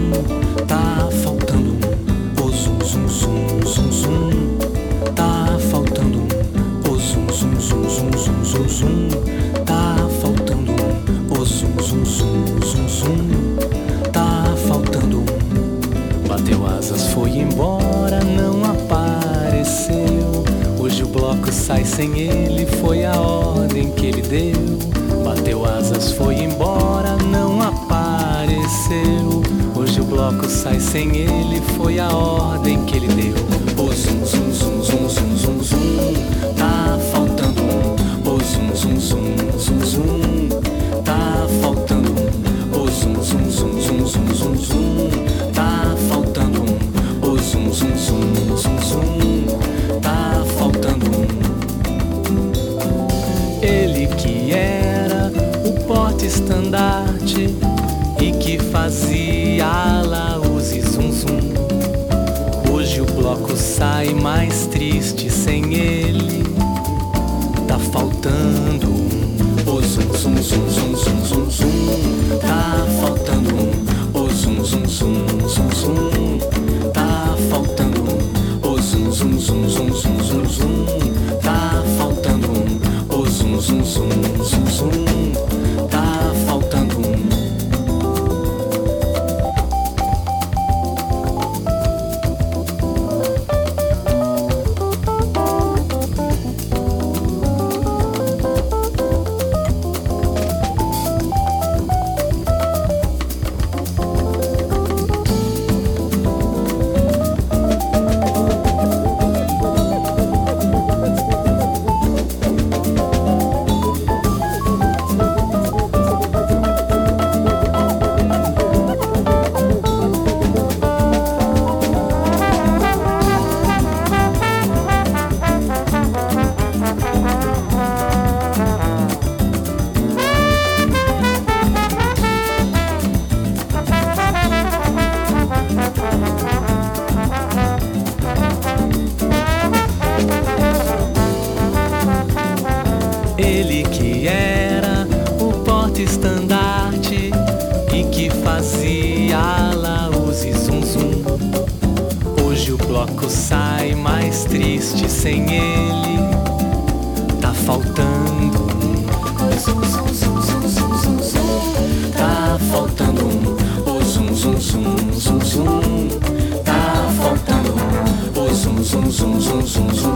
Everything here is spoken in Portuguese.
Tá faltando um. O zum zum zum zum zum. Tá faltando um. O zum zum zum zum zum zum zum. Tá faltando um. O zum zum zum zum zum. Tá faltando um. Bateu asas, foi embora, não apareceu. Hoje o bloco sai sem ele, foi a ordem que ele deu. Bateu asas, foi embora, não apareceu. Hoje o bloco sai sem ele, foi a ordem que ele deu. O zum zum zum zum zum zum zum. Tá faltando um. O zum zum zum zum zum. Tá faltando um. O zum zum zum zum zum zum zum. Tá faltando um. O zum zum zum zum zum. Tá faltando um. Ele que era o porta-estandarte e que fazia alaús e zum zum. Hoje o bloco sai mais triste sem ele. Tá faltando um. O zum zum zum zum zum zum zum. Tá faltando um. O zum zum zum zum zum. Tá faltando um. O zum zum zum zum zum zum zum. Tá faltando um. O zum zum zum zum zum. Tá faltando um. Ele que era o porta-estandarte e que fazia alaús e zum zum. Hoje o bloco sai mais triste sem ele. Tá faltando um. Zum zum zum zum zum zum zum. Tá faltando um. O zum zum zum zum zum. Tá faltando um. O zum zum zum zum zum zum.